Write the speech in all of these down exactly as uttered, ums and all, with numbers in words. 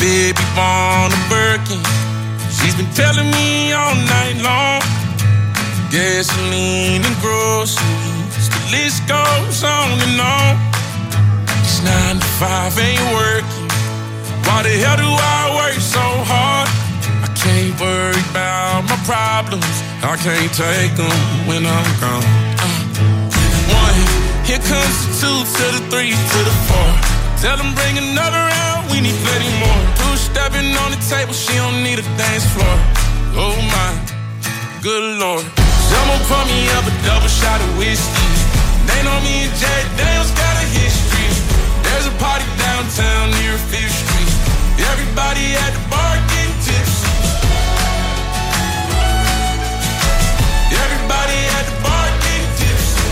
baby born a Birkin. She's been telling me all night long. Gasoline and groceries, the list goes on and on. It's nine to five, ain't working. Why the hell do I work so hard? I can't worry about my problems. I can't take them when I'm gone. Uh, one, here comes the two to the three to the four. Tell them bring another round, we need plenty more. Two stepping on the table, she don't need a dance floor. Oh my, good Lord. Someone pour me up a double shot of whiskey. They know me and Jack Daniels got a history. There's a party downtown near Fifth Street. Everybody at the bar getting tipsy. Everybody at the bar getting tipsy.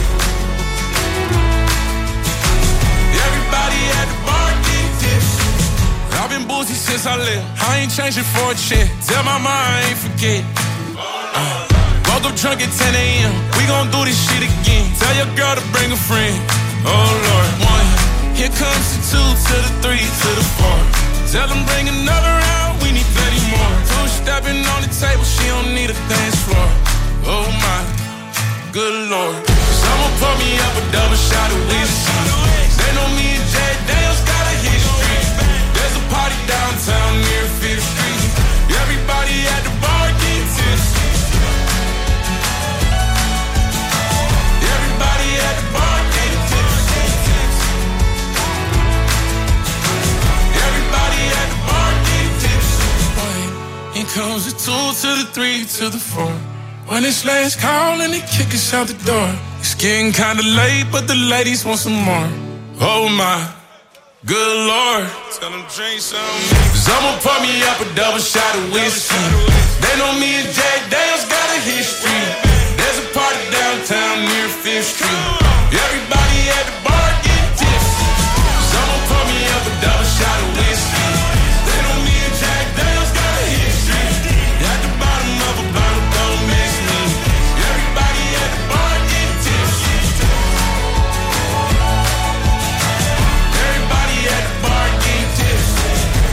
Everybody at the bar getting tipsy. I've been boozy since I left. I ain't changing for a check. Tell my mom I ain't forget. Uh, woke up drunk at ten a.m. We gon' do this shit again. Tell your girl to bring a friend. Oh Lord, one. Here comes the two to the three to the four. Tell them bring another round, we need plenty more. Two stepping on the table, she don't need a dance floor. Oh my, good Lord. Someone pour me up a double shot of whiskey. They know me and Jack Daniels got a history. There's a party downtown near Fifth Street. Everybody at the bar getting tipsy. Everybody at the bar getting tipsy. Everybody at the bar getting tipsy. Here comes the two to the three to the four. When it's last call and they kick us out the door. It's getting kinda late, but the ladies want some more. Oh my, good Lord. Tell them drink some. Someone pour me up a double shot of whiskey. They know me and Jack Daniels got a history. There's a party downtown near Fifth Street. Everybody at the bar getting tipsy. Someone pour me up a double shot of whiskey. They know me and Jack Daniels got a history. At the bottom of a bottle, don't miss me. Everybody at the bar getting tipsy. Everybody at the bar getting tipsy.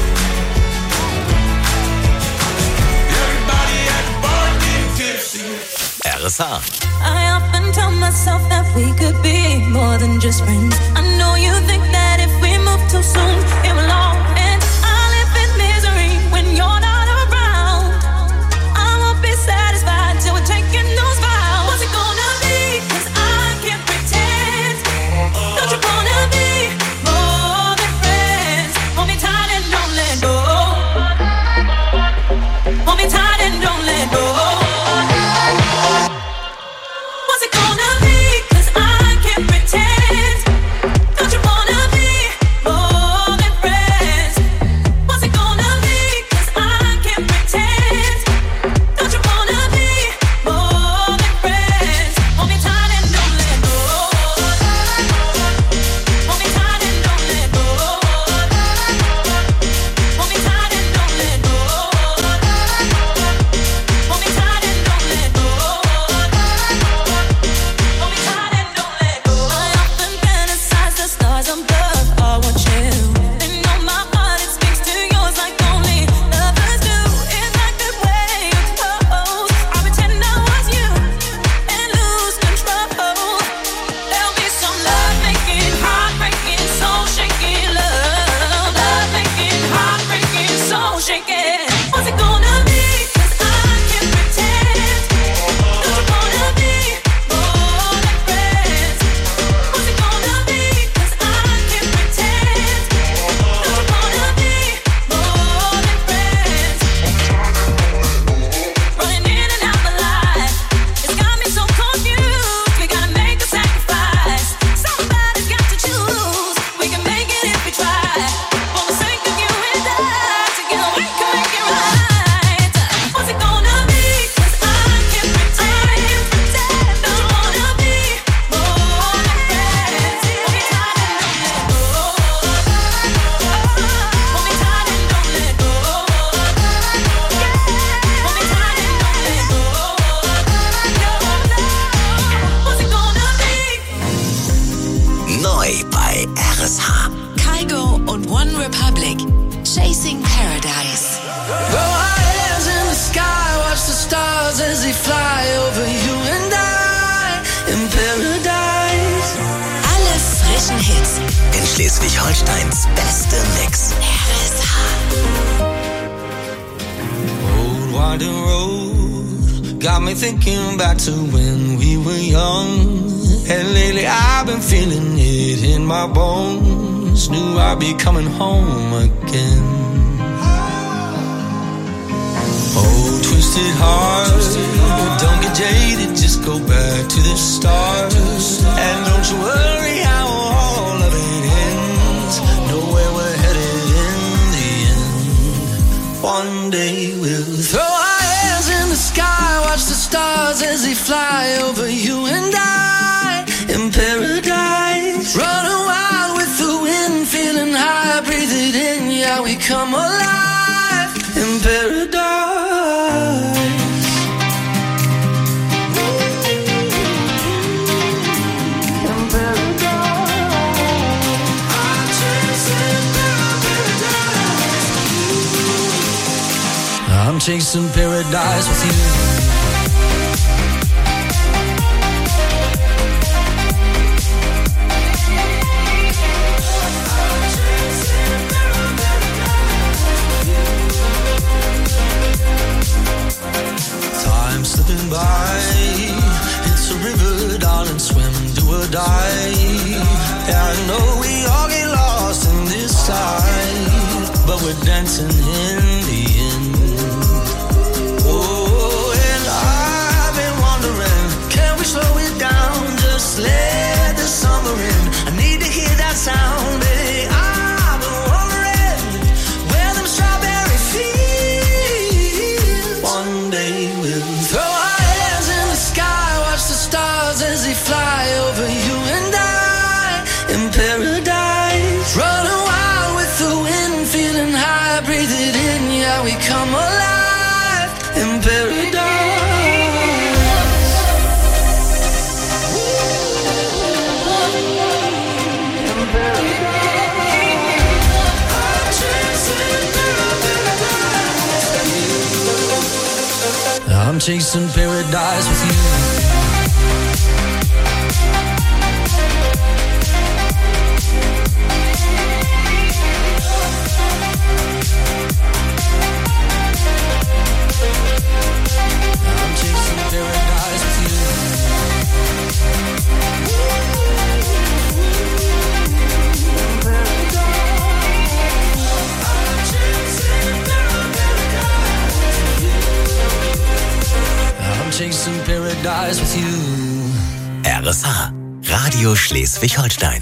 Everybody at the bar getting tipsy. R S A. I often tell myself that we could be more than just friends. I know you think that if we move too soon, it will all end. I live in misery when you're not around. I won't be satisfied till we're taking those vows. What's it gonna be? 'Cause I can't pretend. Don't you wanna be more than friends? Hold me tight and don't let go. Hold me tight and don't let go. What's it gonna be? 'Cause I can't pretend. Don't you wanna be more than friends? Chasing Paradise. Throw our hands in the sky, watch the stars as they fly over you and I in paradise. Alle frischen Hits in Schleswig-Holsteins beste Mix. R S H. Old winding road got me thinking back to when we were young. And lately I've been feeling it in my bones. Knew I'd be coming home again. Oh, twisted heart, don't get jaded, just go back to the start. And don't you worry how all of it ends. Know where we're headed in the end. One day we'll throw our hands in the sky, watch the stars as they fly over you and I in paradise. Running wild with the wind, feeling high, breathe it in, yeah, we come alive in paradise. I'm chasing paradise with you. Time slipping by, it's a river, darling, swim, do or die. Yeah, I know we all get lost in this tide, but we're dancing in the end. Oh, and I've been wondering, can we slow it down? Just let the summer in. I need to hear that sound, baby. I've been wondering where them strawberry fields. One day we'll throw our hands in the sky, watch the stars as they fly over you and I in paradise. Running wild with the wind, feeling high, breathe it in, yeah, we come alive in paradise. I'm chasing paradise with you. I'm chasing paradise with you. I'm chasing paradise with you. R S H, Radio Schleswig-Holstein.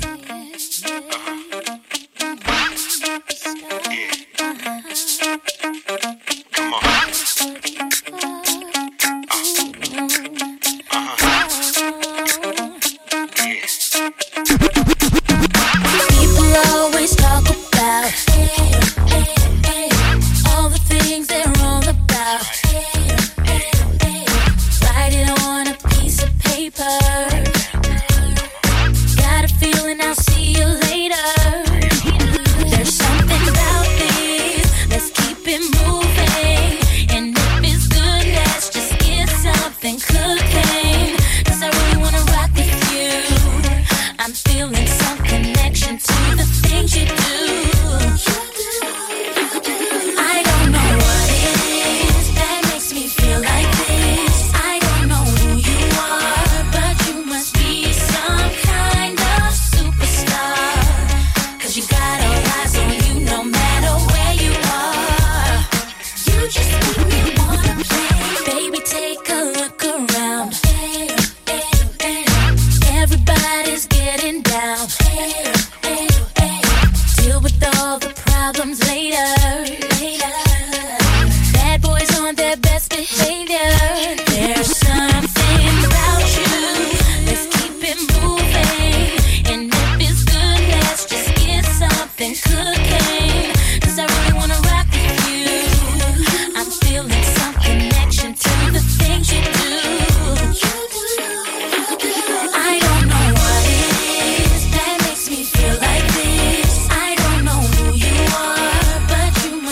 Feel like this. I don't know who you are, but you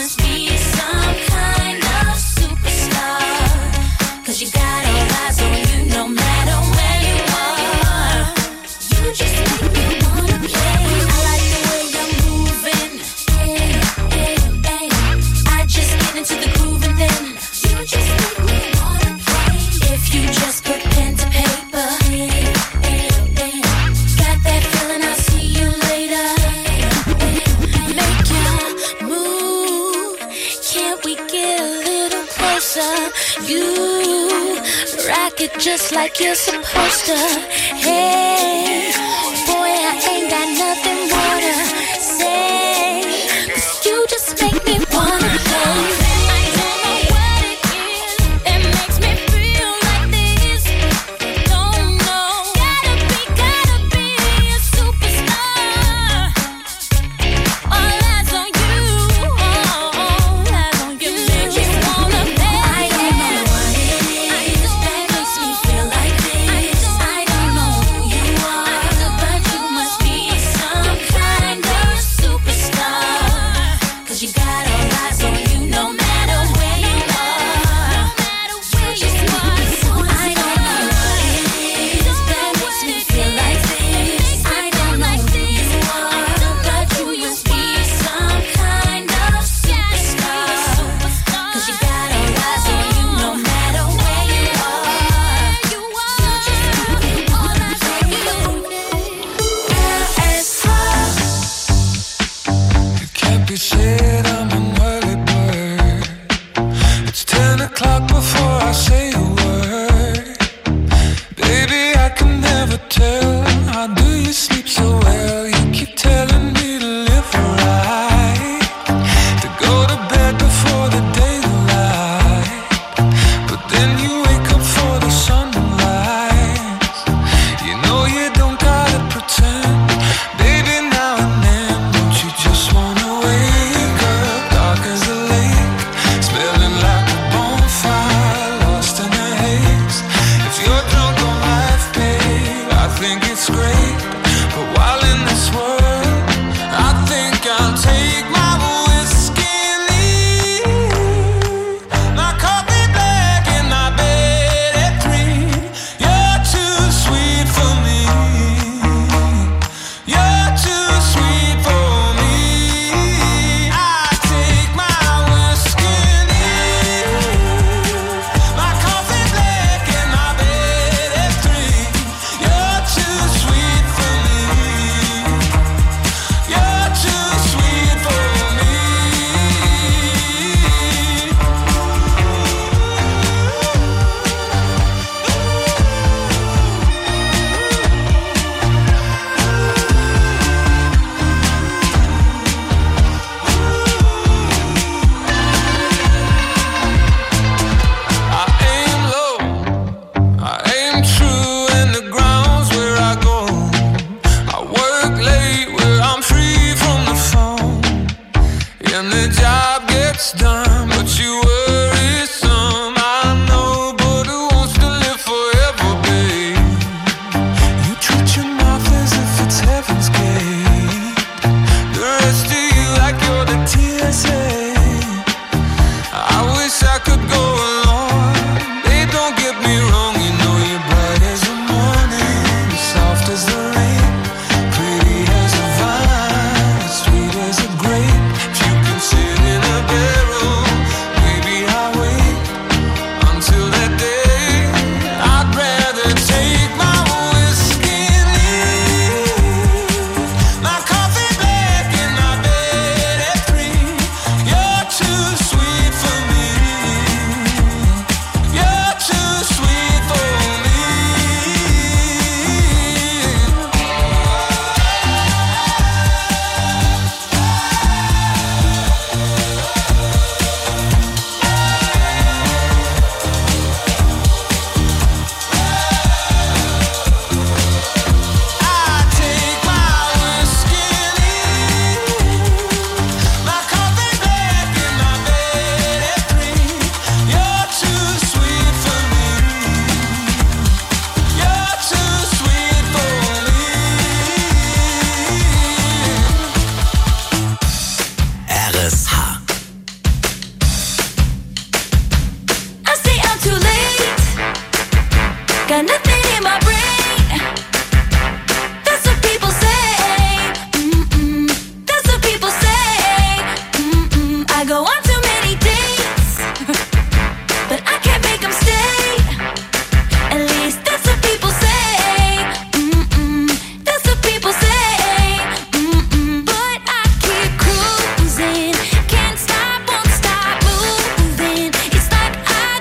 closer. You rock it just like you're supposed to. Hey, boy, I ain't got nothing more to say, 'cause you just make me wanna play. It's like I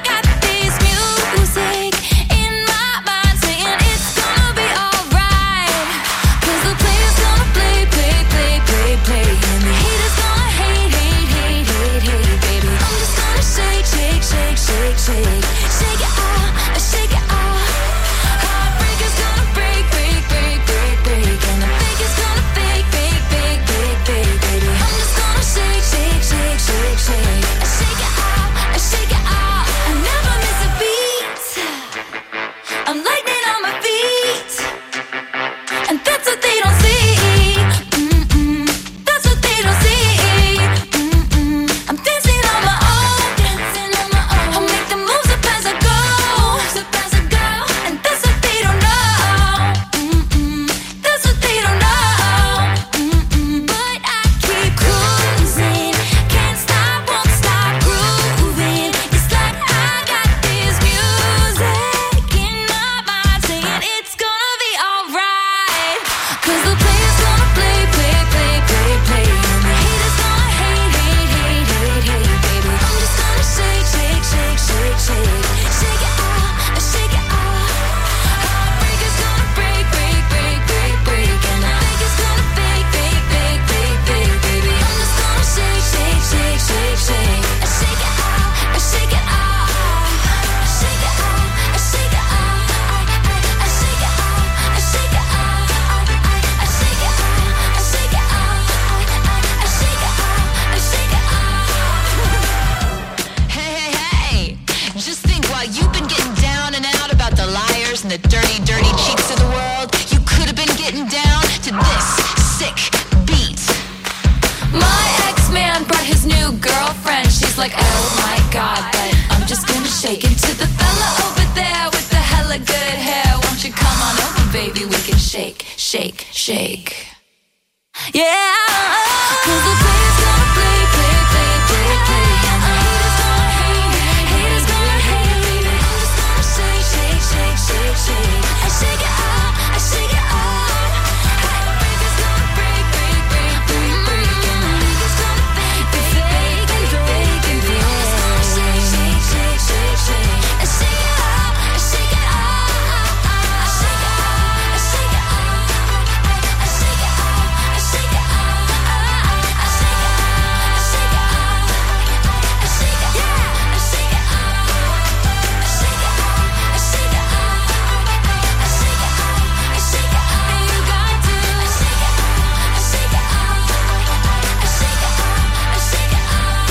like, oh my god, but I'm just gonna shake into the fella over there with the hella good hair. Won't you come on over, baby? We can shake, shake, shake. Yeah, cause the play's gonna play, play, play, play, play. And the haters gonna hate, haters gonna hate. I'm just gonna shake, shake, shake, shake, shake. I shake it out, I shake it out. Hey, the breaker's gonna break, break, break, break, break. And the niggas gonna fake, fake, fake, and fake, and fake. I'm just gonna shake, shake, shake, shake, shake. I shake it out, I shake it out. I shake it out, I shake it out. I shake it out, I shake it out. I shake it out, I shake it out. I shake it, yeah, I shake it out. I shake it out, I shake it out. I shake it out, I shake it out. And you got to. I shake it out, I shake it out. I shake it out, I shake it out.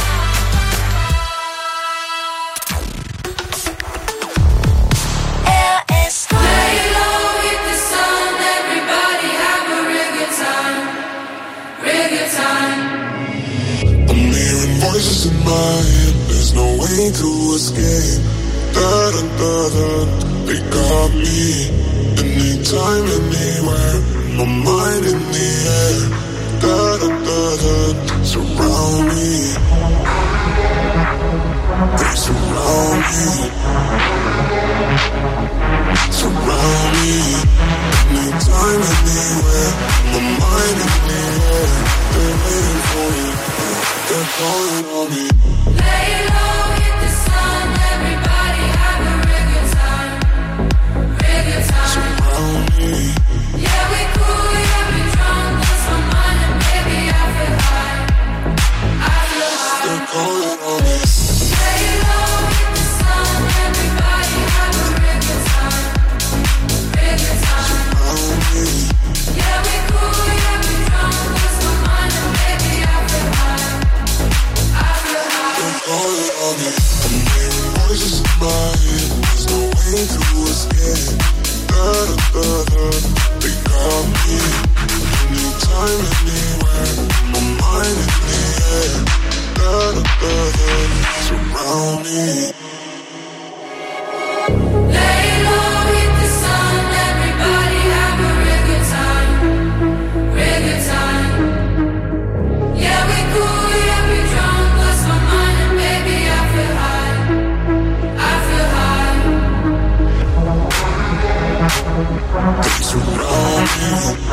R S Lay low, hit the sun, everybody have a real good time, real good time. I'm hearing voices in my head, there's no way to escape. Da da da da, they got me. Anytime, anywhere, my mind in the air. Da da da da, surround me. They surround me. Surround me. Anytime, anywhere, my mind in the air. They're waiting for me. They're calling on me. Lay low, hit the sun, everybody have a real good time, real good time. Surround me. Yeah, we cool, yeah, we drunk, lost my mind, and baby, I feel high, I feel high. They're calling on me. Lay low, hit the sun, everybody have a real good time, real good time. Surround me. Yeah, we cool, yeah, we drunk, lost my mind, and baby, I feel high, I feel high. They're calling on me. I'm hearing voices in my head. There's no way to escape. Da da da da. They got me. Anytime, anywhere. My mind in the air. Da da da da. Surround me. Lay low, hit the sun, everybody have a real good time, real good time. Yeah, we cool, yeah, we drunk, lost my mind, and baby, I feel high, I feel high. They surround me.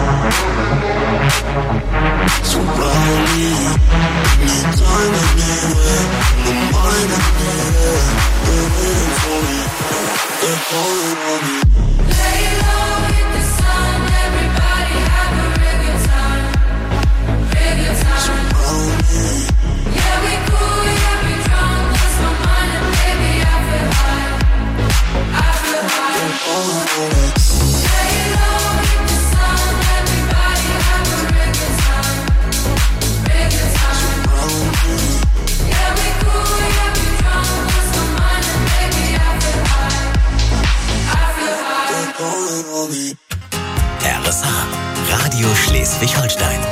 Surround me. Anytime, anywhere. My mind in the air. They're waiting for me. They're calling on me. Lay low, hit the sun, everybody have a real good time, real good time. Surround me. Yeah, we cool, yeah, we drunk, lost my mind, and baby, I feel high, I feel high. They're calling on me. Lay low, hit the sun, everybody have a real good time, real good time. Surround me. Yeah, we cool, yeah, we drunk, lost my mind, and baby, I feel high, I feel high. They're calling on me. R S H, Radio Schleswig-Holstein.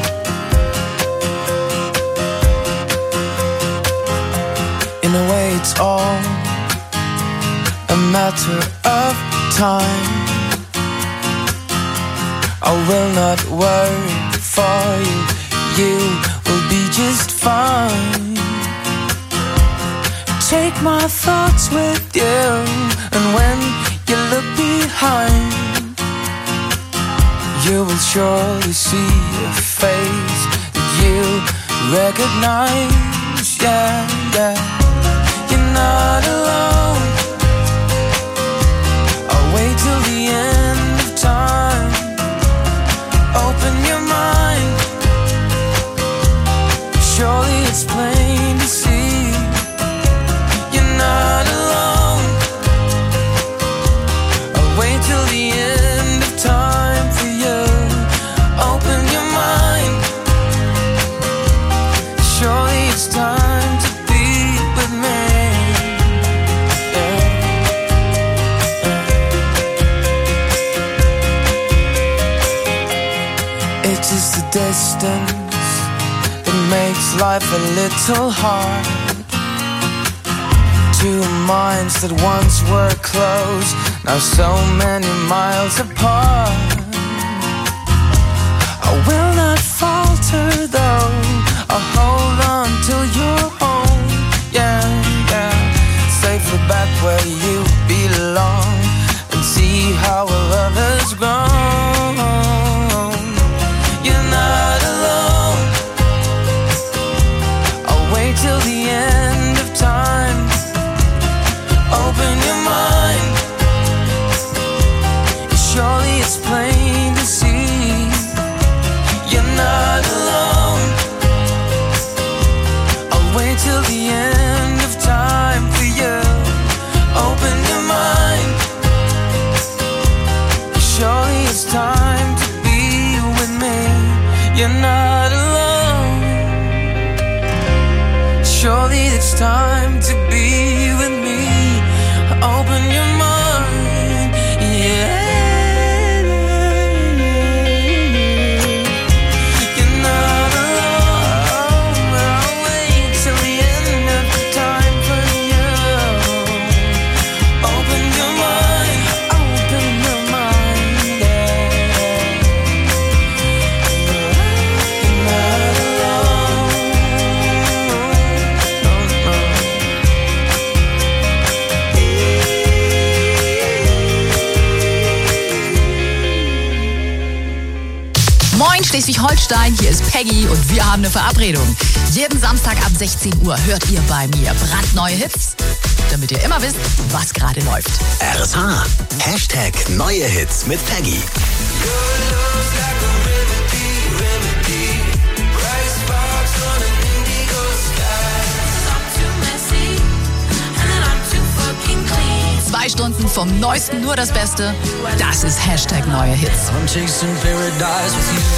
In a way it's all a matter of time. I will not worry for you, you will be just fine. Take my thoughts with you, and when you look behind, you will surely see a face that you recognize. Yeah, yeah. You're not alone. I'll wait till the end of time. Open your mind. Surely it's plain to see. You're not alone. I'll wait till the end of time for you. Open your mind. Surely it's time to be with me. Yeah. Yeah. It is the distance that makes life a little hard. Two minds that once were close, now so many miles apart. I will not falter though, I'll hold on till you're home. Yeah, yeah, safely back where you belong, and see how our love has grown. You're not alone, I'll wait till the end of time. Open your mind, surely it's plain to see. You're not alone, I'll wait till the end of time for you. Open your mind, surely it's time to be with me. You're not alone, surely it's time to be with me. Open your mind, yeah. You're not alone, I'll wait till the end of the time for you. Open your mind, open your mind, yeah. You're not alone, no, no. Moin Schleswig-Holstein, hier ist Peggy und wir haben eine Verabredung. Jeden Samstag ab sechzehn Uhr hört ihr bei mir brandneue Hits, damit ihr immer wisst, was gerade läuft. R S H. Hashtag neue Hits mit Peggy. Zwei Stunden vom Neuesten, nur das Beste. Das ist Hashtag neue Hits. I'm chasing paradise with you.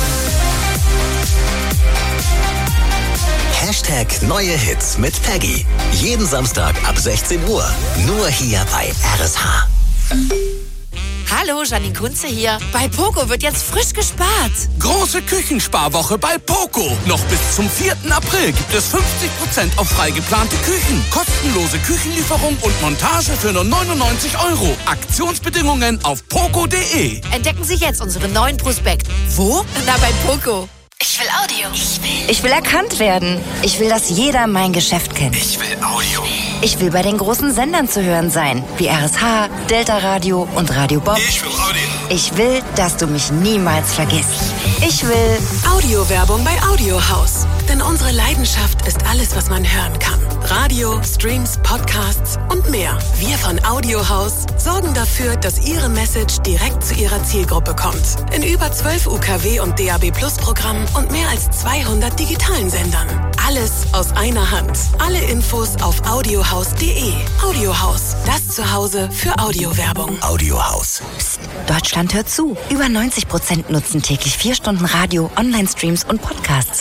Hashtag neue Hits mit Peggy. Jeden Samstag ab sechzehn Uhr. Nur hier bei R S H. Hallo, Janine Kunze hier. Bei Poco wird jetzt frisch gespart. Große Küchensparwoche bei Poco. Noch bis zum vierten April gibt es fünfzig Prozent auf frei geplante Küchen. Kostenlose Küchenlieferung und Montage für nur neunundneunzig Euro. Aktionsbedingungen auf poco punkt de. Entdecken Sie jetzt unseren neuen Prospekt. Wo? Na, bei Poco. Ich will Audio. Ich will. Ich will erkannt werden. Ich will, dass jeder mein Geschäft kennt. Ich will Audio. Ich will bei den großen Sendern zu hören sein, wie R S H, Delta Radio und Radio Bob. Ich will Audio. Ich will, dass du mich niemals vergisst. Ich will Audiowerbung bei Audiohaus. Denn unsere Leidenschaft ist alles, was man hören kann. Radio, Streams, Podcasts und mehr. Wir von Audiohaus sorgen dafür, dass Ihre Message direkt zu Ihrer Zielgruppe kommt. In über zwölf U K W und D A B Plus Programmen und mehr als zweihundert digitalen Sendern. Alles aus einer Hand. Alle Infos auf audiohaus punkt de. Audiohaus, das Zuhause für Audiowerbung. Audiohaus. Psst, Deutschland hört zu. Über neunzig Prozent nutzen täglich vier Stunden Radio, Online-Streams und Podcasts.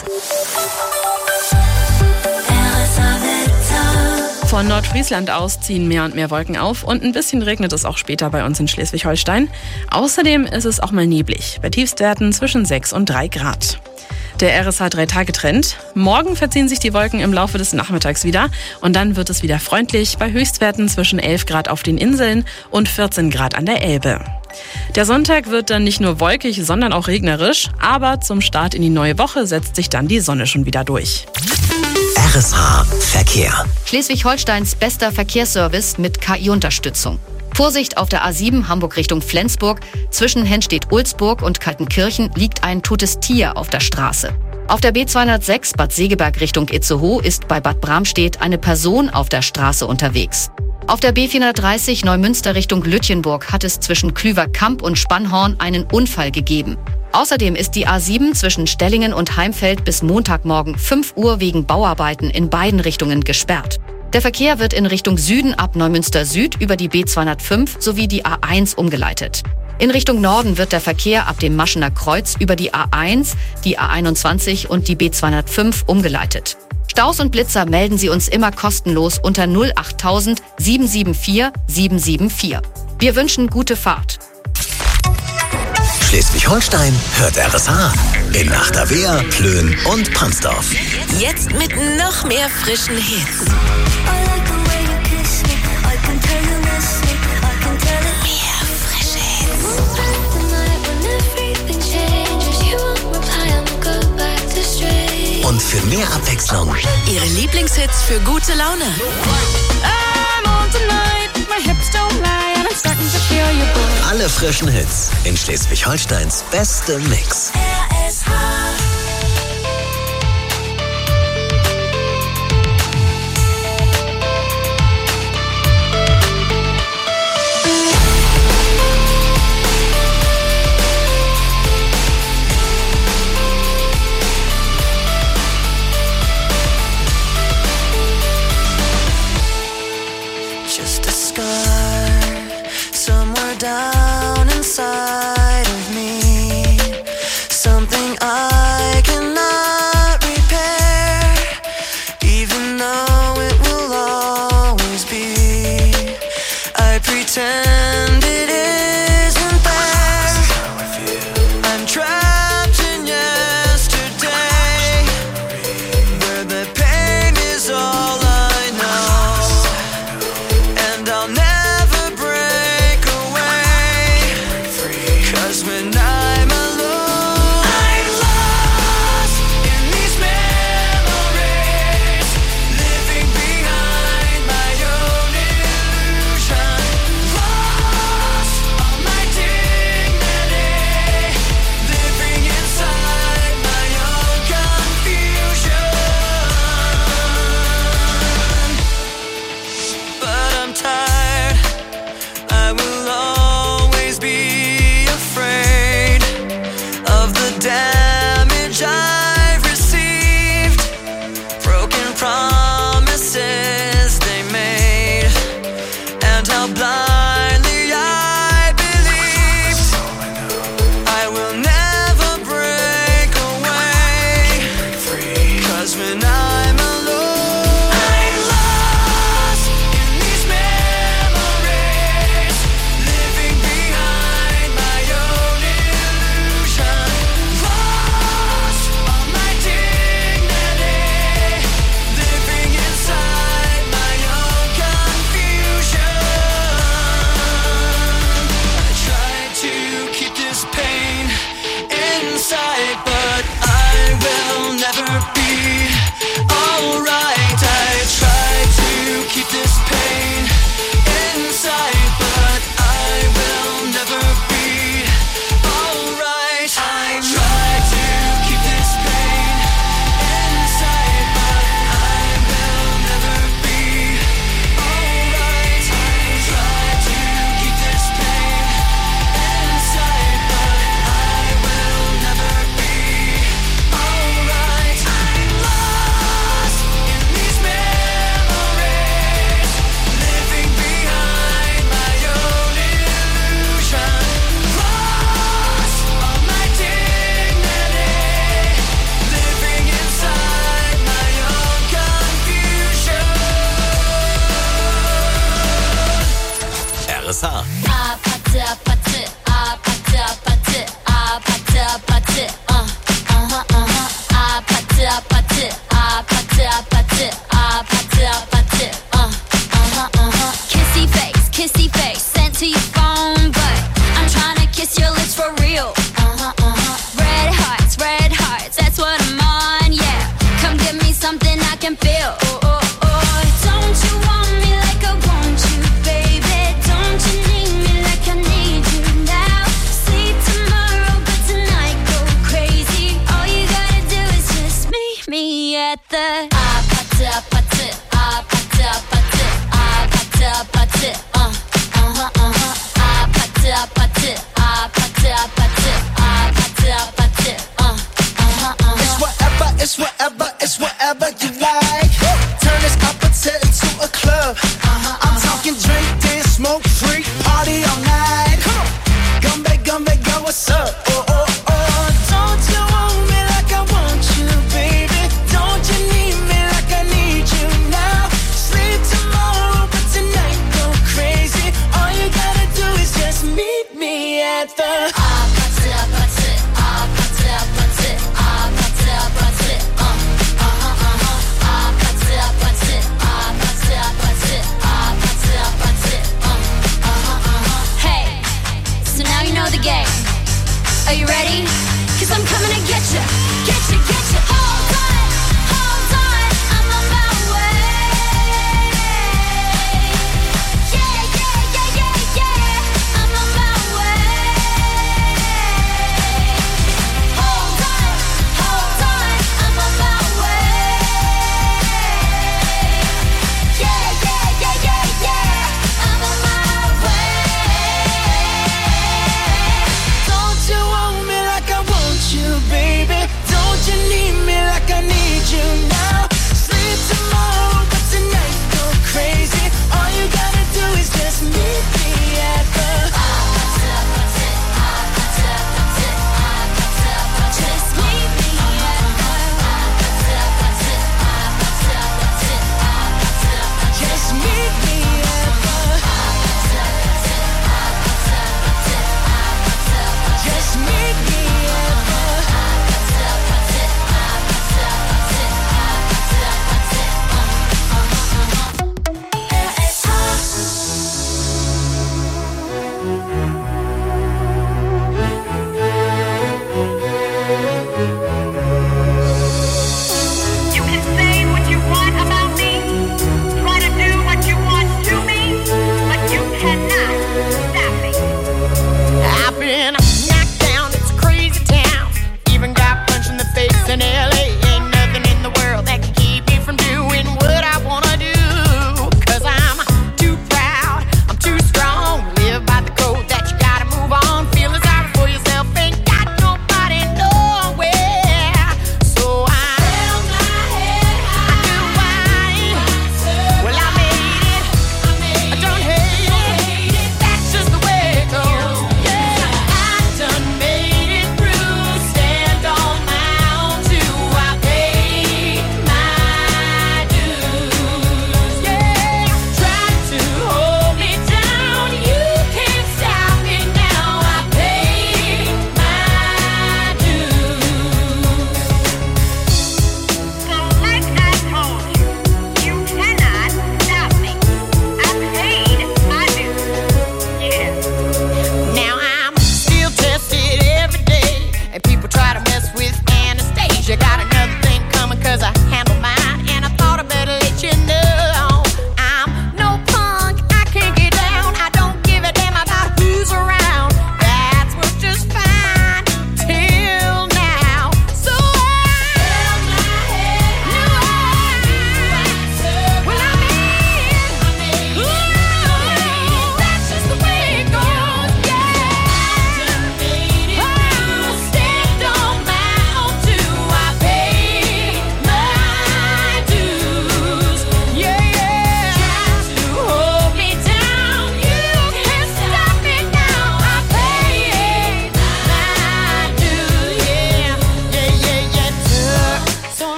Von Nordfriesland aus ziehen mehr und mehr Wolken auf und ein bisschen regnet es auch später bei uns in Schleswig-Holstein. Außerdem ist es auch mal neblig, bei Tiefstwerten zwischen sechs und drei Grad. Der R S H drei Tage Trend. Morgen verziehen sich die Wolken im Laufe des Nachmittags wieder und dann wird es wieder freundlich bei Höchstwerten zwischen elf Grad auf den Inseln und vierzehn Grad an der Elbe. Der Sonntag wird dann nicht nur wolkig, sondern auch regnerisch, aber zum Start in die neue Woche setzt sich dann die Sonne schon wieder durch. R S H Verkehr. Schleswig-Holsteins bester Verkehrsservice mit K I-Unterstützung. Vorsicht auf der A sieben Hamburg Richtung Flensburg. Zwischen Henstedt-Ulzburg und Kaltenkirchen liegt ein totes Tier auf der Straße. Auf der B zweihundertsechs Bad Segeberg Richtung Itzehoe ist bei Bad Bramstedt eine Person auf der Straße unterwegs. Auf der B vierhundertdreißig Neumünster Richtung Lütjenburg hat es zwischen Klüverkamp und Spannhorn einen Unfall gegeben. Außerdem ist die A sieben zwischen Stellingen und Heimfeld bis Montagmorgen fünf Uhr wegen Bauarbeiten in beiden Richtungen gesperrt. Der Verkehr wird in Richtung Süden ab Neumünster Süd über die B zweihundertfünf sowie die A eins umgeleitet. In Richtung Norden wird der Verkehr ab dem Maschener Kreuz über die A eins, die A einundzwanzig und die B zweihundertfünf umgeleitet. Staus und Blitzer melden Sie uns immer kostenlos unter null acht null null sieben sieben vier sieben sieben vier. Wir wünschen gute Fahrt. Schleswig-Holstein hört R S H in Achterwehr, Plön und Pansdorf. Jetzt mit noch mehr frischen Hits. Und für mehr Abwechslung Ihre Lieblingshits für gute Laune. I'm on tonight, my hips don't lie, and I'm starting to feel your boy. alle frischen Hits in Schleswig-Holsteins beste Mix. R S H. Just a scar somewhere down inside of me, something I cannot repair, even though it will always be. I pretend it isn't there. I'm trapped in yesterday, where the pain is all I know. And I'll never break away, 'cause when I'm alone, I'm lost in these memories, living behind my own illusion, lost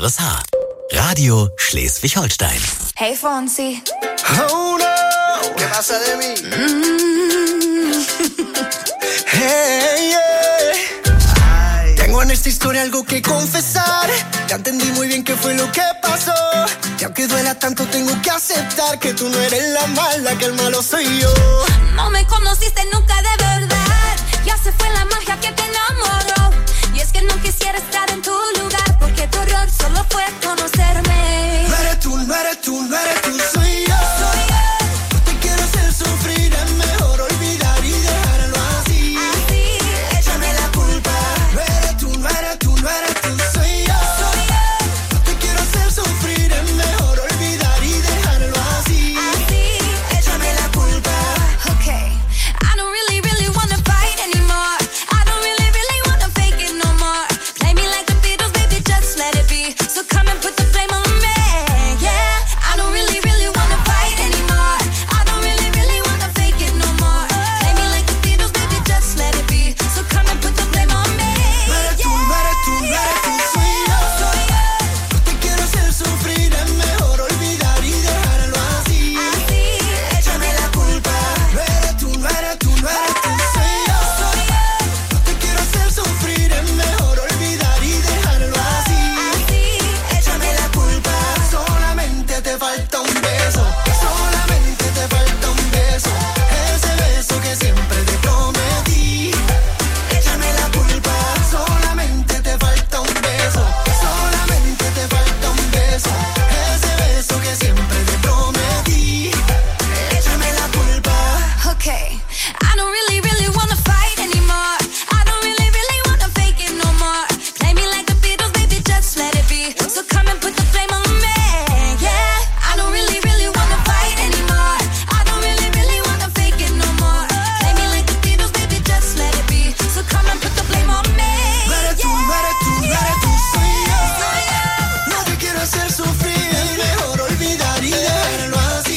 R S H. Radio Schleswig-Holstein. Hey, Fonsi. Oh no, ¿qué pasa de mí? Mm. Hey, yeah. Tengo en esta historia algo que confesar. Ya entendí muy bien qué fue lo que pasó. Y aunque duela tanto tengo que aceptar que tú no eres la mala, que el malo soy yo. No me conociste nunca de verdad. Ya se fue la magia que te enamoró. Y es que no quisiera estar en tu lugar, porque tu error solo fue conocerme. No eres tú, no eres tú, no eres tú, soy yo. Soy yo. No te quiero hacer sufrir, es mejor olvidar y dejarlo así. Así, échame la culpa. No eres tú, no eres tú, no eres tú, soy yo. Soy yo. No te quiero hacer sufrir, es mejor olvidar y dejarlo así. Así, échame la culpa. Okay, I don't really, really wanna fight anymore. I don't really, really wanna fake it no more. Play me like the Beatles, baby, just let it be. So come and put the blame on me, yeah. I don't really, really wanna fight anymore. I don't really, really wanna fake it no more. Play me like the Beatles, baby, just let it be. So come and put the blame on me, No eres tú, no eres tú, no eres tú, soy yo. Soy yo. No te quiero hacer sufrir, es mejor olvidar y dejarlo así. Así, échame la culpa. No eres tú, no eres tú, no eres tú, soy yo. Soy yo. No te quiero hacer sufrir, es mejor olvidar y dejarlo así. Así, Échame la culpa. Solamente te falta un beso. Solamente te falta un beso. Ese beso que siempre te prometí. Échame la culpa. Solamente te falta un beso. Solamente te falta un beso. Ese beso que siempre te prometí. Échame la culpa. Okay, I don't really, really wanna fight anymore. I don't really, really wanna fake it no more. Play me like the Beatles, baby, just let it be. So come and put the blame on me, yeah. I don't really, really wanna fight anymore. I don't really, really wanna fake it no more. Play me like the Beatles, baby, just let it be. So come and put the blame on me, No eres tú, no eres tú, no eres tú, soy yo. No te quiero hacer sufrir, es mejor olvidar y dejarlo así.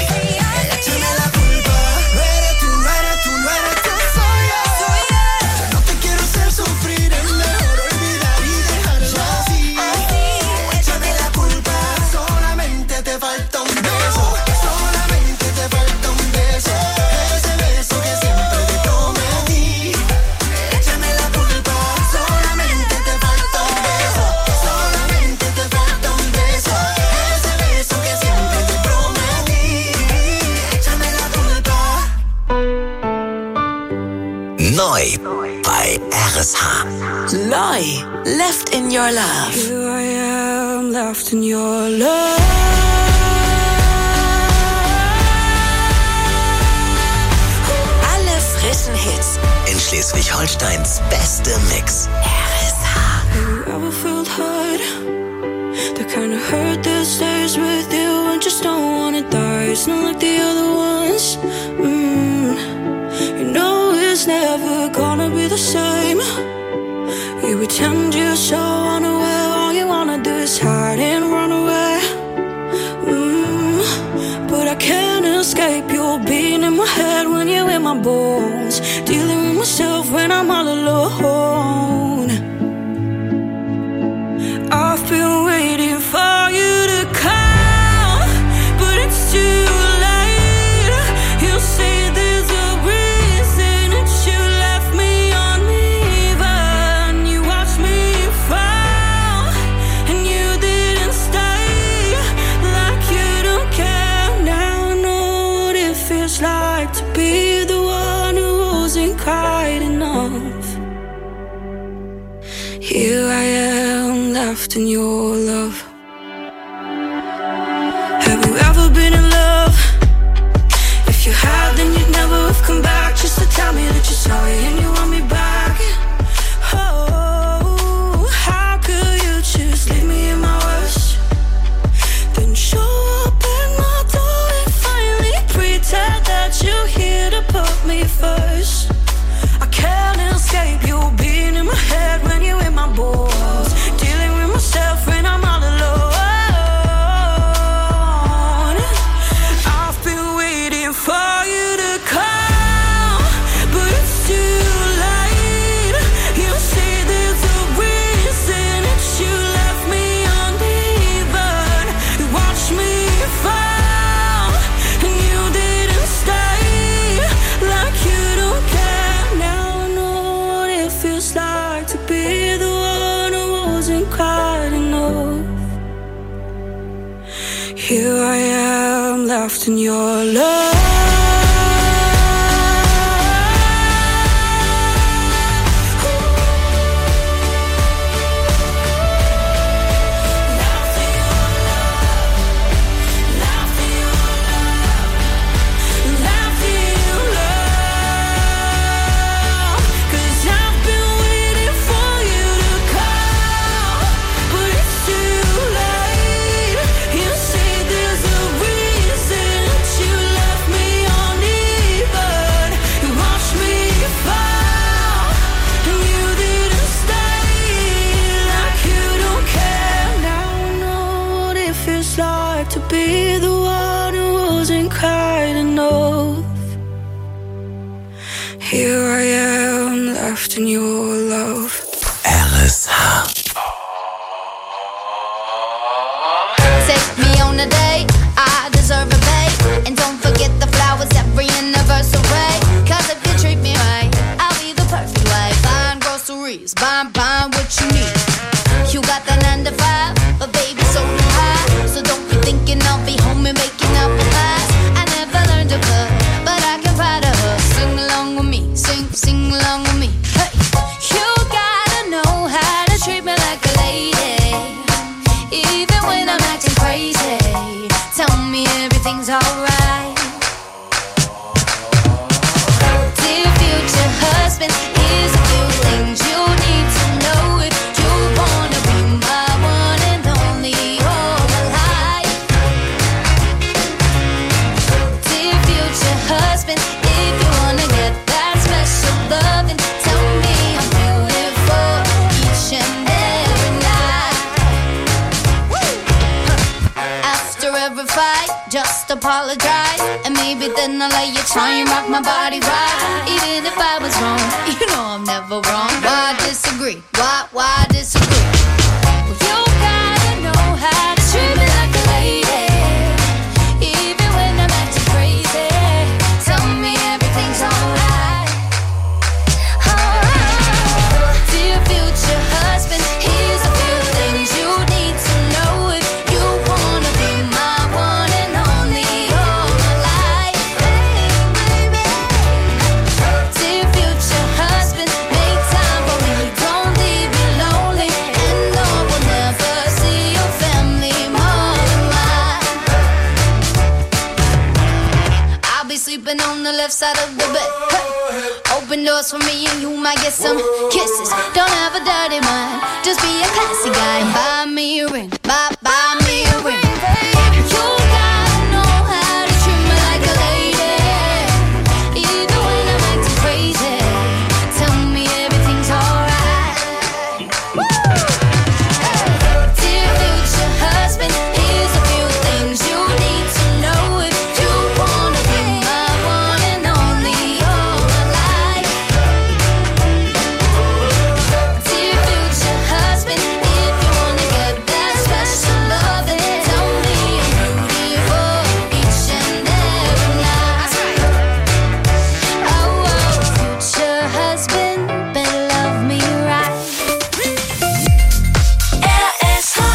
Échame la culpa. No eres tú, no eres tú, no eres tú, soy yo. Yo no te quiero hacer sufrir, es mejor olvidar y dejarlo así. Échame la culpa. Solamente te falta un beso. Solamente te falta un beso. Ese beso que siempre te prometí. Échame la culpa. Solamente te falta un beso. Solamente te falta un beso. Ese beso que siempre te prometí. Échame la culpa. Neu bei R S H. Neu, Left in Your Love. Here I am, left in your love. Alle frischen Hits. In Schleswig-Holsteins beste Mix. R S H. Have you ever felt hurt? The kind of hurt that stays with you and just don't wanna die. It's not like the other ones. Mm. You know it's never gonna be the same. You pretend you're so unaware. All you wanna do is hide and run away. Mm. But I can't escape your being in my head when you're in my bones. Dealing with myself when I'm all alone. I've been waiting for you to come, but it's too late. You say there's a reason that you left me uneven. You watched me fall, and you didn't stay. Like you don't care now. I know what it feels like to be the one who wasn't quite enough. Here I am, left in your love. Have you ever been in love? If you had, then you'd never have come back just to tell me that you're sorry and you want me back. Oh, how could you just leave me in my worst? Then show up at my door and finally pretend that you're here to put me first. I can't escape you being in my head when you're in my balls. Dealing with myself when I'm all alone. be the one who wasn't quite enough. Here I am, left in your love. To be the one who wasn't quite enough. Here I am, left in your love. R S H. Take me on a date, I deserve a bait. And don't forget the flowers every anniversary. Cause if you treat me right, I'll be the perfect wife. Buying groceries, buying, buying what you need. You got that nine to five, but baby so do I. So don't be thinking I'll be home and making apple pies. I never learned to cook, but I can ride a hook. Sing along with me, sing, sing along with me. Hey, you gotta know how to treat me like a lady, even when I'm acting crazy. Tell me everything's alright. Dear future husband, here's a few things you need to know if you wanna be my one and only all my life. Dear future husband, if you wanna get that special loving, tell me I'm beautiful each and every night. After every fight, just apologize, and maybe then I'll let you try and rock my body right. Even if I was wrong, you know I'm never wrong. Why disagree? Why, why disagree? Well, you gotta know how to treat me like a lady, even when I'm acting crazy. Tell me everything's alright. Alright. Dear future husband, here's a few things you need to know if you wanna be my one and only all my life. Dear future husband, make time for me, don't leave me lonely, and no, we'll never see your family more than mine. I'll be sleeping on the left side of the bed. Hey. Open doors for me and you might get some kisses. Don't have a dirty mind, just be a classy guy and buy me a ring. Buy, buy me a ring. You gotta know how to treat me like a lady, even when I'm acting crazy. Tell me everything's alright. Dear future husband, here's a few things you need to know if you wanna be my one and only all my life. Dear future husband, if you wanna get that special loving, tell me I'm beautiful each and every night. Oh, oh, future husband, better love me right. R S H.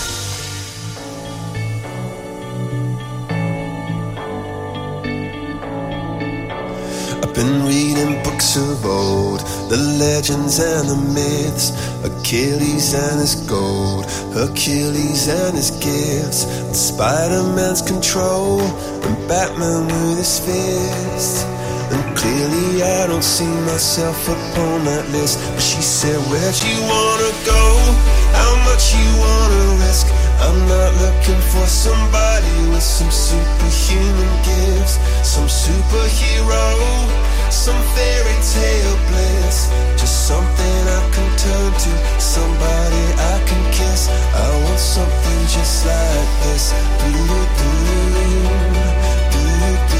I've been reading books of old, the legends and the myths, Achilles and his gold, Hercules and his gifts, and Spider-Man's control, and Batman with his fist. And clearly I don't see myself upon that list. But she said, where'd you wanna go? How much you wanna risk? I'm not looking for somebody with some superhuman gifts, some superhero, some fairy tale bliss. Just something I can turn to, somebody I can kiss. I want something just like this. Do-do-do, do-do-do,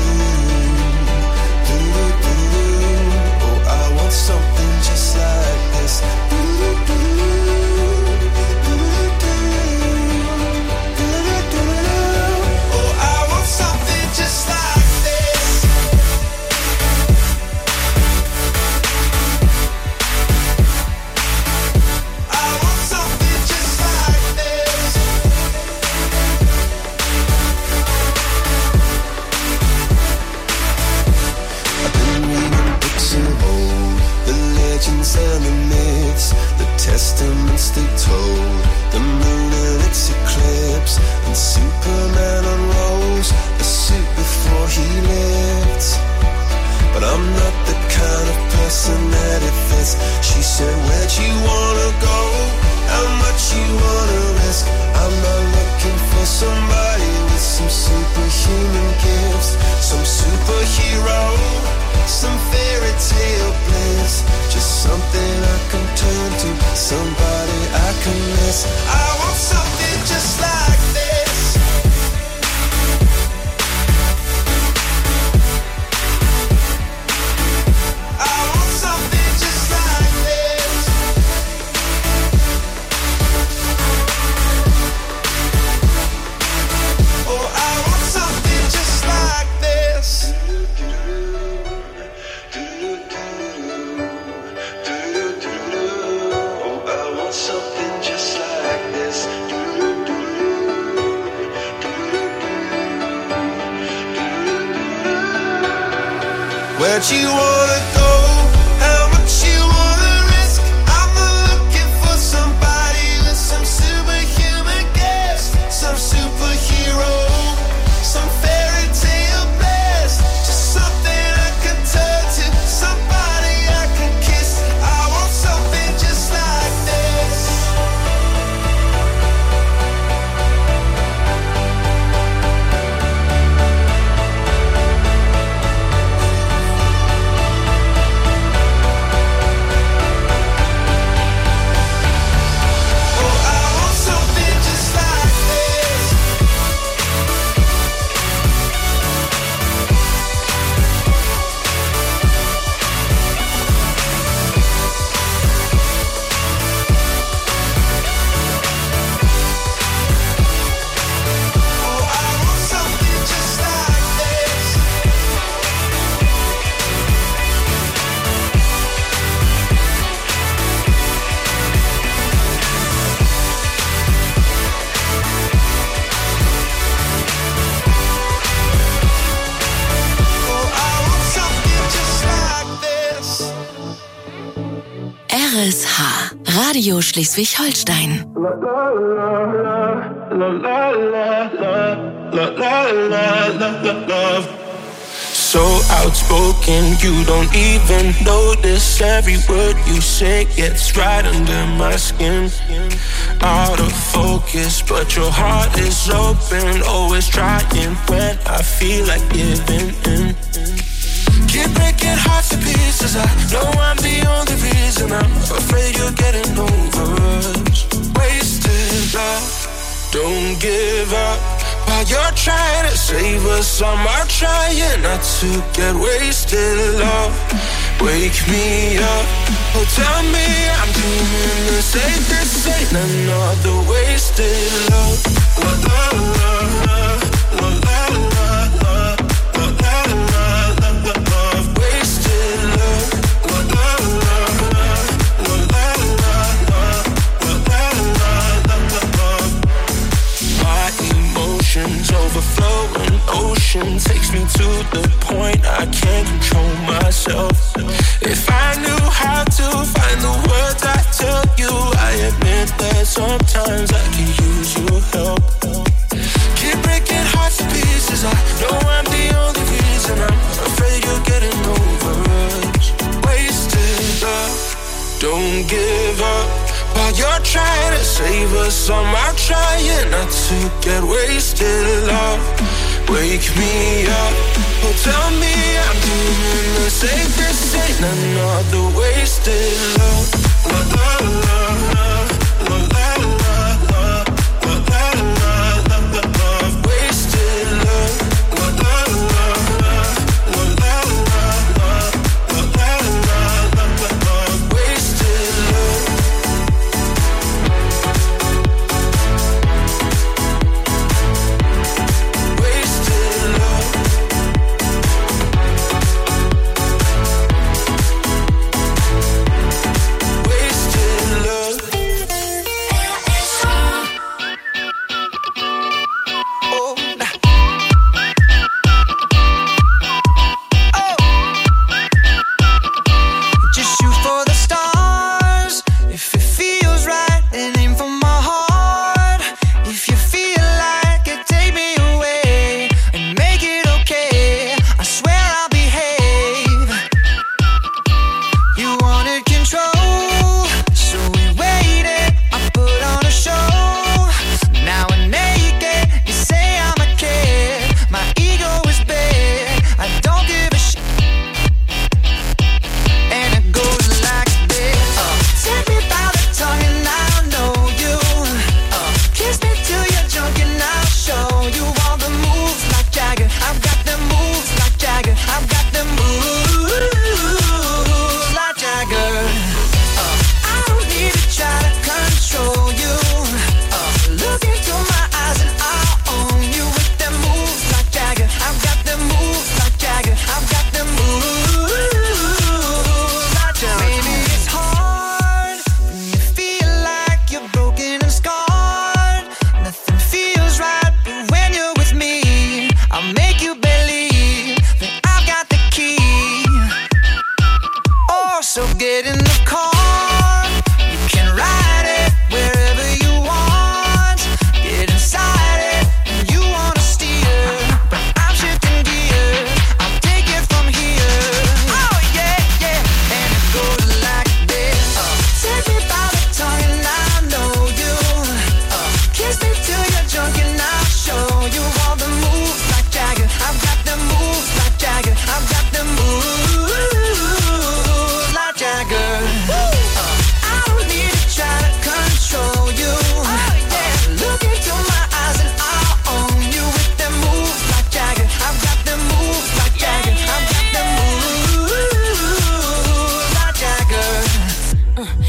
do-do-do. Oh, I want something just like this. Do-do-do. legends and the myths, the testaments they told, the moon and its eclipse, and Superman unrolls a suit before he lived. But I'm not the kind of person that it fits. She said, where'd you wanna go? How much you wanna risk? I'm not looking for somebody with some superhuman gifts, some superhero, some fairy tale bliss. Just something I can turn to, somebody I can miss. I want something just like this. I want something just like this. Oh, I want something just like this. Something just like this. Where'd you wanna go? How much you wanna risk? I'm looking for somebody with some superhuman gifts, some superhero, some fairy tale bliss. Just something I can turn to, somebody I can kiss. I want something just like this. R S H, Radio Schleswig-Holstein. So outspoken, you don't even notice. Every word you say gets right under my skin. Out of focus, but your heart is open. Always trying when I feel like giving in. Keep breaking hearts to pieces. I know I'm the only reason. I'm afraid you're getting over us. Wasted love, don't give up. While you're trying to save us, I'm out trying not to get wasted. Love, wake me up. Oh, tell me I'm doing the same. This ain't another wasted love. La la la la la la la la la la la love, wasted love. La la la la la la la la la love. My emotions overflowing ocean takes me to the point I can't control myself. If I knew how to find the words I tell you, I admit that sometimes I can use your help. Keep breaking hearts to pieces. I know I'm the only reason. I'm afraid you're getting over us. Wasted love, don't give up. While you're trying to save us, I'm out trying not to get wasted. Love, wake me up. Oh, tell me I'm doing the same. This ain't another wasted love. La la la la la la la la la la la love, wasted love. La la la la la la la la la la love, wasted love. Wasted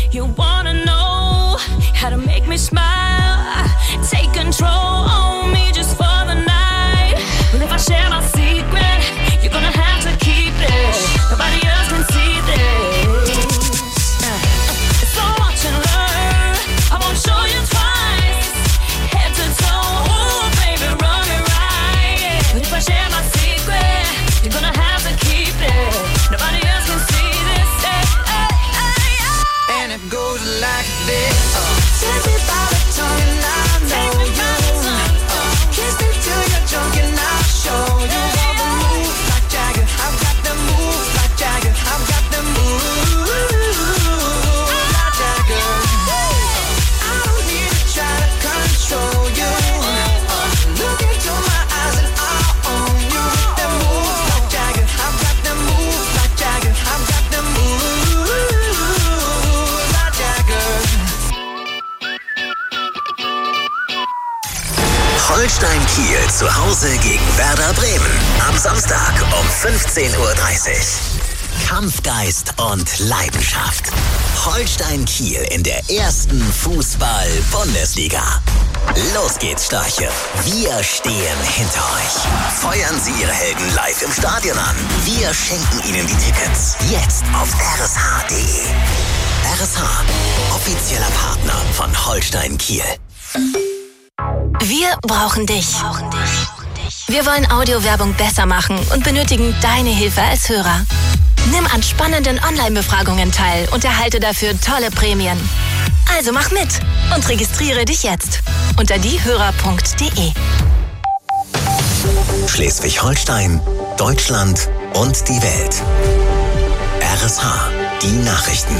You wanna know how to make me smile. Take control on me just for the night. But if I share my secret, you're gonna have to keep it. Nobody else can see this. It's so watch and learn. I won't show you twice. Head to toe, ooh, baby, run it right. But if I share my secret, you're gonna have to keep it. Nobody else can see this. Hey, hey, hey, hey. And it goes like this. Take me by the tongue and I know you. Kiss me till you're drunk and I'll show you all the moves like Jagger. I've got the moves like Jagger. I've got the moves like Jagger. I don't need to try to control you. Look into my eyes and I'll own you with the moves like Jagger. I've got the moves like Jagger. I've got the moves like Jagger. Holstein Kiel zu Hause gegen Werder Bremen. Am Samstag um fünfzehn Uhr dreißig. Kampfgeist und Leidenschaft. Holstein Kiel in der ersten Fußball-Bundesliga. Los geht's, Störche. Wir stehen hinter euch. Feuern Sie Ihre Helden live im Stadion an. Wir schenken Ihnen die Tickets. Jetzt auf r s h punkt d e. R S H, offizieller Partner von Holstein Kiel. Wir brauchen dich. Wir wollen Audiowerbung besser machen und benötigen deine Hilfe als Hörer. Nimm an spannenden Online-Befragungen teil und erhalte dafür tolle Prämien. Also mach mit und registriere dich jetzt unter diehörer punkt d e. Schleswig-Holstein, Deutschland und die Welt. R S H, die Nachrichten.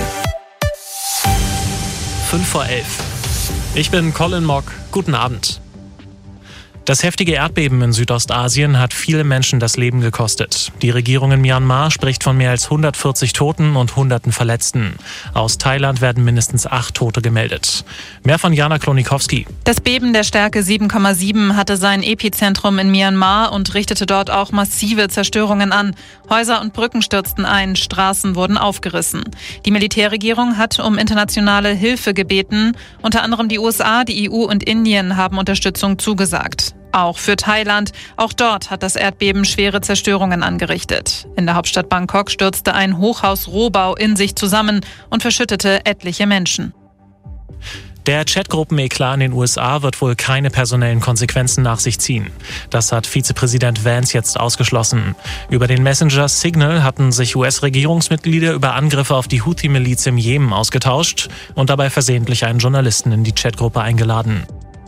fünf vor elf. Ich bin Colin Mock. Guten Abend. Das heftige Erdbeben in Südostasien hat viele Menschen das Leben gekostet. Die Regierung in Myanmar spricht von mehr als hundertvierzig Toten und Hunderten Verletzten. Aus Thailand werden mindestens acht Tote gemeldet. Mehr von Jana Klonikowski. Das Beben der Stärke sieben Komma sieben hatte sein Epizentrum in Myanmar und richtete dort auch massive Zerstörungen an. Häuser und Brücken stürzten ein, Straßen wurden aufgerissen. Die Militärregierung hat um internationale Hilfe gebeten. Unter anderem die U S A, die E U und Indien haben Unterstützung zugesagt. Auch für Thailand. Auch dort hat das Erdbeben schwere Zerstörungen angerichtet. In der Hauptstadt Bangkok stürzte ein Hochhaus-Rohbau in sich zusammen und verschüttete etliche Menschen. Der Chatgruppen-Eklat in den U S A wird wohl keine personellen Konsequenzen nach sich ziehen. Das hat Vizepräsident Vance jetzt ausgeschlossen. Über den Messenger Signal hatten sich U S-Regierungsmitglieder über Angriffe auf die Houthi-Miliz im Jemen ausgetauscht und dabei versehentlich einen Journalisten in die Chatgruppe eingeladen.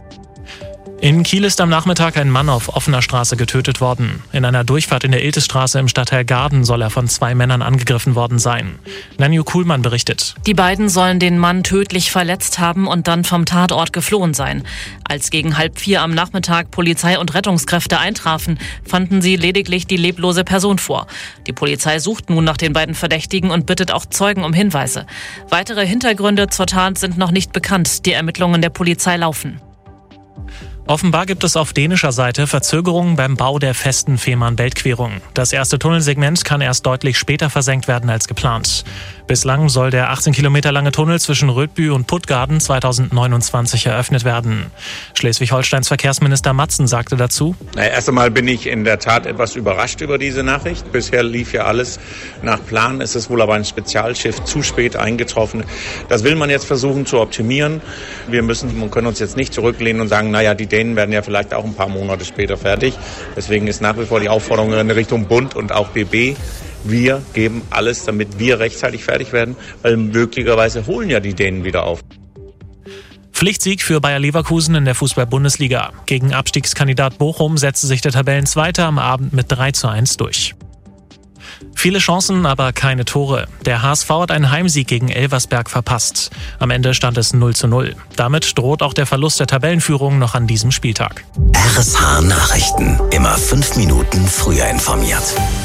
In Kiel ist am Nachmittag ein Mann auf offener Straße getötet worden. In einer Durchfahrt in der Iltesstraße im Stadtteil Garden soll er von zwei Männern angegriffen worden sein. Nanju Kuhlmann berichtet. Die beiden sollen den Mann tödlich verletzt haben und dann vom Tatort geflohen sein. Als gegen halb vier am Nachmittag Polizei und Rettungskräfte eintrafen, fanden sie lediglich die leblose Person vor. Die Polizei sucht nun nach den beiden Verdächtigen und bittet auch Zeugen um Hinweise. Weitere Hintergründe zur Tat sind noch nicht bekannt. Die Ermittlungen der Polizei laufen. Offenbar gibt es auf dänischer Seite Verzögerungen beim Bau der festen Fehmarn-Belt-Querung. Das erste Tunnelsegment kann erst deutlich später versenkt werden als geplant. Bislang soll der achtzehn Kilometer lange Tunnel zwischen Rödby und Puttgarden zweitausendneunundzwanzig eröffnet werden. Schleswig-Holsteins Verkehrsminister Matzen sagte dazu: Na, erst einmal bin ich in der Tat etwas überrascht über diese Nachricht. Bisher lief ja alles nach Plan. Es ist wohl aber ein Spezialschiff zu spät eingetroffen. Das will man jetzt versuchen zu optimieren. Wir müssen und können uns jetzt nicht zurücklehnen und sagen, naja, die Dänen werden ja vielleicht auch ein paar Monate später fertig. Deswegen ist nach wie vor die Aufforderung in Richtung Bund und auch B B. Wir geben alles, damit wir rechtzeitig fertig werden, weil möglicherweise holen ja die Dänen wieder auf. Pflichtsieg für Bayer Leverkusen in der Fußball-Bundesliga. Gegen Abstiegskandidat Bochum setzte sich der Tabellenzweite am Abend mit drei zu eins durch. Viele Chancen, aber keine Tore. Der H S V hat einen Heimsieg gegen Elversberg verpasst. Am Ende stand es null zu null. Damit droht auch der Verlust der Tabellenführung noch an diesem Spieltag. R S H Nachrichten. Immer fünf Minuten früher informiert.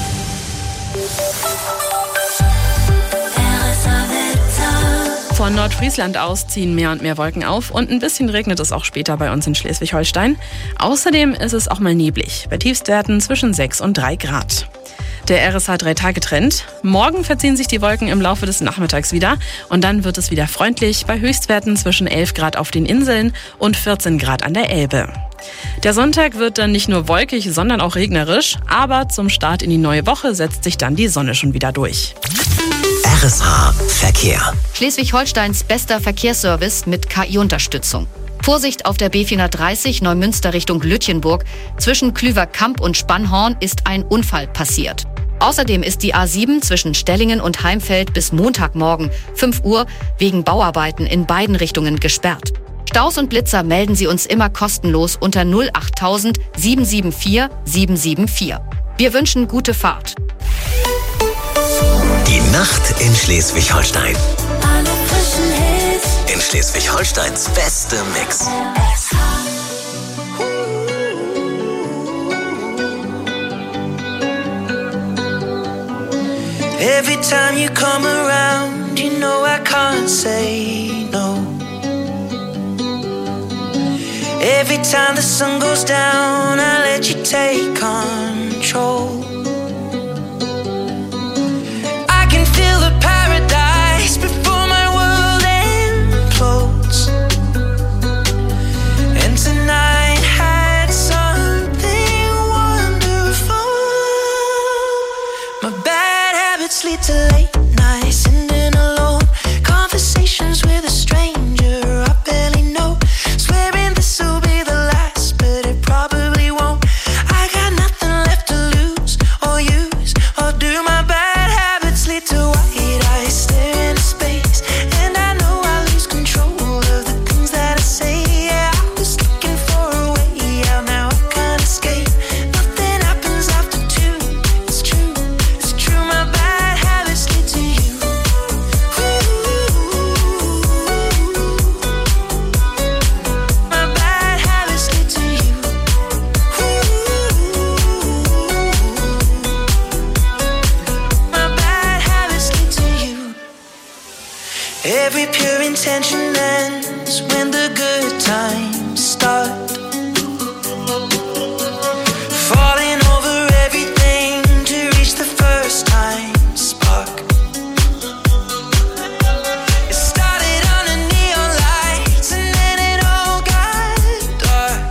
Von Nordfriesland aus ziehen mehr und mehr Wolken auf und ein bisschen regnet es auch später bei uns in Schleswig-Holstein. Außerdem ist es auch mal neblig, bei Tiefstwerten zwischen sechs und drei Grad. Der R S H drei Tage Trend. Morgen verziehen sich die Wolken im Laufe des Nachmittags wieder und dann wird es wieder freundlich bei Höchstwerten zwischen elf Grad auf den Inseln und vierzehn Grad an der Elbe. Der Sonntag wird dann nicht nur wolkig, sondern auch regnerisch, aber zum Start in die neue Woche setzt sich dann die Sonne schon wieder durch. R S H Verkehr. Schleswig-Holsteins bester Verkehrsservice mit K I-Unterstützung. Vorsicht auf der B vierhundertdreißig Neumünster Richtung Lütjenburg. Zwischen Klüverkamp und Spannhorn ist ein Unfall passiert. Außerdem ist die A sieben zwischen Stellingen und Heimfeld bis Montagmorgen fünf Uhr wegen Bauarbeiten in beiden Richtungen gesperrt. Staus und Blitzer melden Sie uns immer kostenlos unter null achttausend sieben sieben vier sieben sieben vier. Wir wünschen gute Fahrt. Die Nacht in Schleswig-Holstein. Alle frischen Hits. In Schleswig-Holsteins beste Mix. Every time you come around, you know I can't say no. Every time the sun goes down, I let you take control. I can feel the paradise before my world implodes. And tonight had something wonderful. My bad habits lead to late nights, sitting alone. Conversations with a stranger I barely know. Swearing this will be the last, but it probably won't. I got nothing left to lose or use or do. My bad habits lead to white eyes stare into space, and I know I lose control of the things that I say. Yeah, I was looking for a way out, now I can't escape. Nothing happens after two. It's true, it's true. My bad habits lead to you. My bad habits lead to you. My bad habits lead to you. Every pure intention ends when the good times start. Falling over everything to reach the first time spark. It started under neon lights and then it all got dark.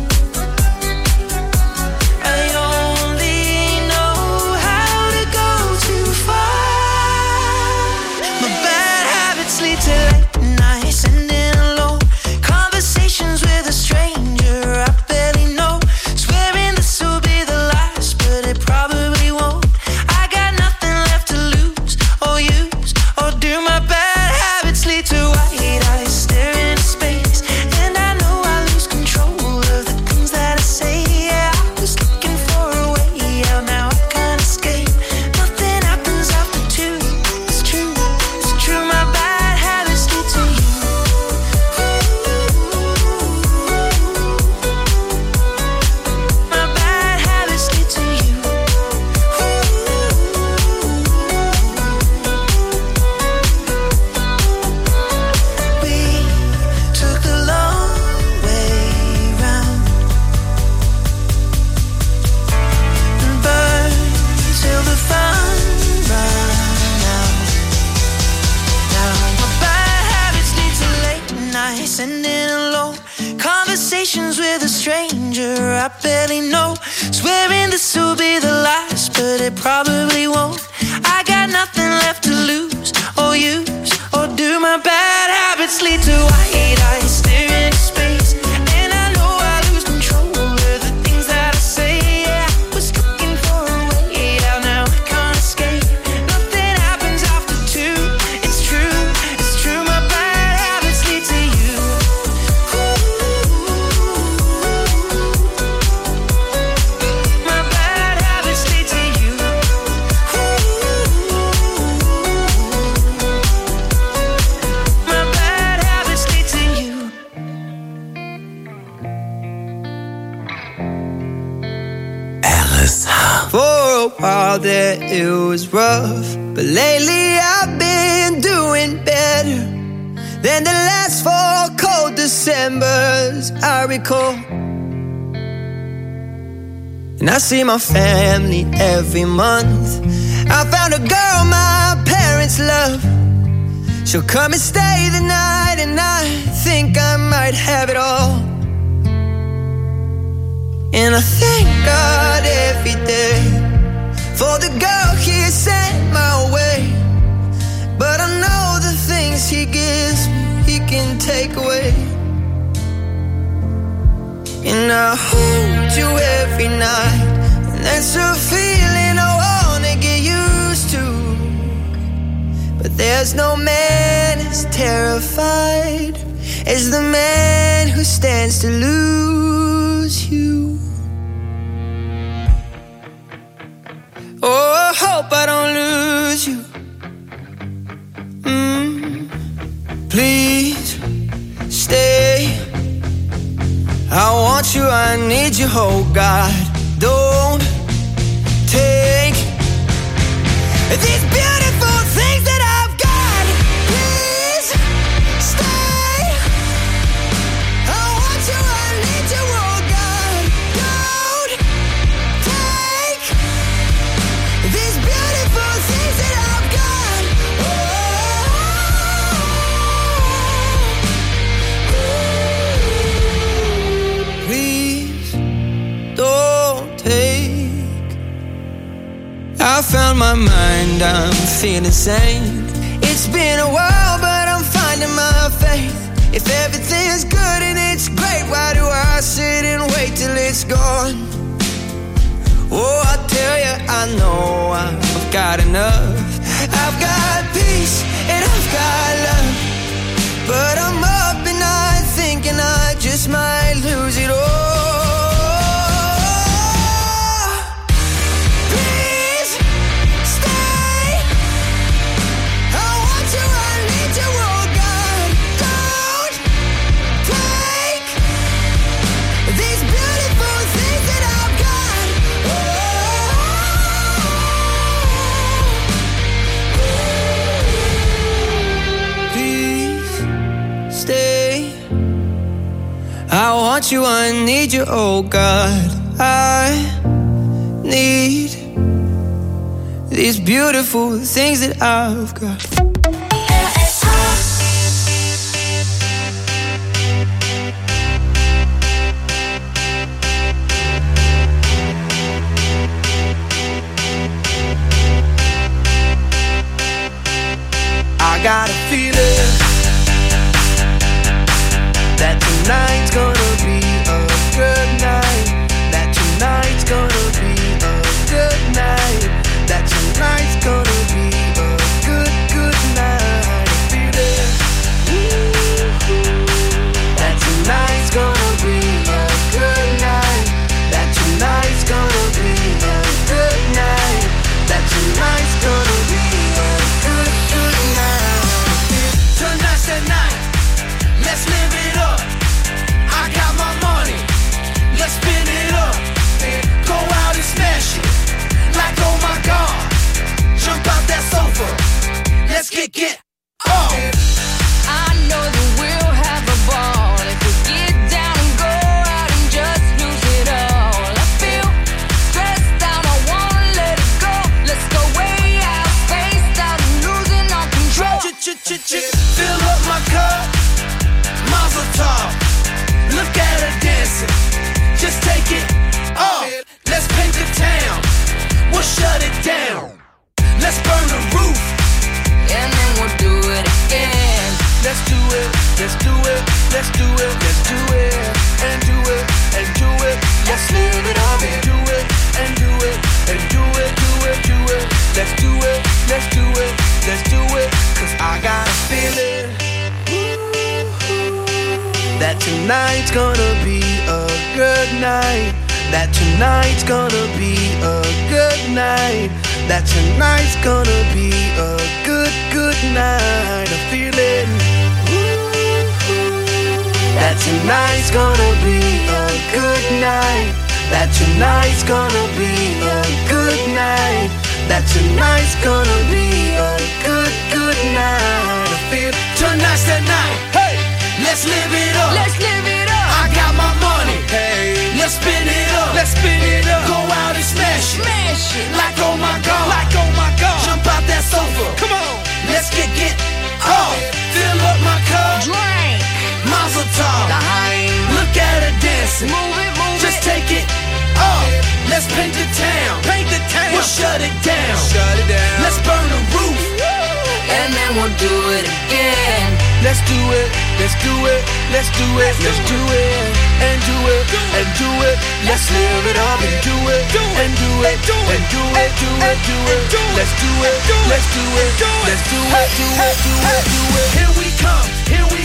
I only know how to go too far. My bad habits lead to late nights, sitting alone. Conversations with a stranger I barely know. Swearing this will be the last, but it probably won't. I got nothing left to lose or use or do. My bad habits lead to white eyes staring into space, and I know I lose control of the things that I say. Yeah, I was looking for a way out, now I can't escape. Nothing happens after two. It's true, it's true. My bad habits lead to you. My bad habits lead to you. We took the long way round and burned till the fun ran out. Now my bad habits lead to late nights, sitting alone. Conversations with a stranger I barely know. Swearing this will be the last, but it probably won't. I got nothing left to lose or use or do. My bad habits lead to white eyes staring into space, and I know I lose control of the things that I say. Yeah, I was looking for a way out, now I can't escape. Nothing happens after two. It's true, it's true. My bad habits lead to you. My bad habits lead to you. My bad habits lead to you. R S H. For a while there it was rough, but lately I've been doing better than the last four cold Decembers I recall. and I see my family every month. I found a girl my parents love. She'll come and stay the night, and I think I might have it all. And I thank God every day for the girl He sent my way. But I know the things He gives me, He can take away. And I hold you every night, and that's a feeling I wanna get used to. But there's no man as terrified as the man who stands to lose you. Oh, I hope I don't lose you. Mm, please stay. I want you, I need you, oh God. Don't take these beautiful things that I've got. Please stay. I want you, I need you, oh God. Don't take these beautiful things that I've got. Oh, please don't take. I found my mind, I'm feeling sane. It's been a while, but I'm finding my faith. If everything's good and it's great, why do I sit and wait till it's gone? Oh, I tell you, I know I've got enough. I've got peace and I've got love, but I'm up at night thinking I just might lose it all. I want you, I need you, oh God. I need these beautiful things that I've got. I got a feeling that tonight's gonna be a good night. That tonight's gonna be a good night. That tonight's gonna be a good, good night. I feel it. That tonight's gonna be a good night. That tonight's gonna be a good night. That tonight's gonna be a good, good night. Tonight's the night. Let's live it up. I got my money. Let's spin it up. Go out and smash it. Like, oh my God. Jump out that sofa. Let's kick it off. I know that we'll have a ball if we get down and go out and just lose it all. I feel stressed out. I wanna let it go. Let's go way out, spaced out and losing all control. Fill up my cup. Mazel tov. Look at her dancing. Just take it off. Let's paint the town. We'll shut it down. Let's burn the roof. And then we'll do it again. Let's do it. Let's do it. Let's do it. Let's do it. And do it. And do it. Let's live it up. And do it. And do it. And do it. Do it. Do it. Let's do it. Let's do it. Let's do it. Cause I got a feeling that tonight's gonna be a good night. That tonight's gonna be a good night. That tonight's gonna be a good, good night. I feel it. That tonight's gonna be a good night. That tonight's gonna be a good night. That tonight's gonna be a good, good night. I feel tonight's the night. Hey, let's live it up. Let's live it up. I got my my money. Hey, let's spin it up. Let's spin it up. Go out and smash it. Smash it. Like oh my God. Like oh my God. Jump out that sofa. Come on. Let's get get off. Fill up my cup. Drink. Mazel tov. Look at her dancing. Move it, move Just it. take it off. Let's paint the town. Paint the town. We'll shut it down. Shut it down. Let's burn the roof. And then we'll do it again. Let's do it, let's do it, let's do it, let's do it, and do it, and do it. Let's live it up and do it, and do it, and do it, do it, do it. Let's do it, let's do it, let's do it, do it, do it, do it. Here we come, here we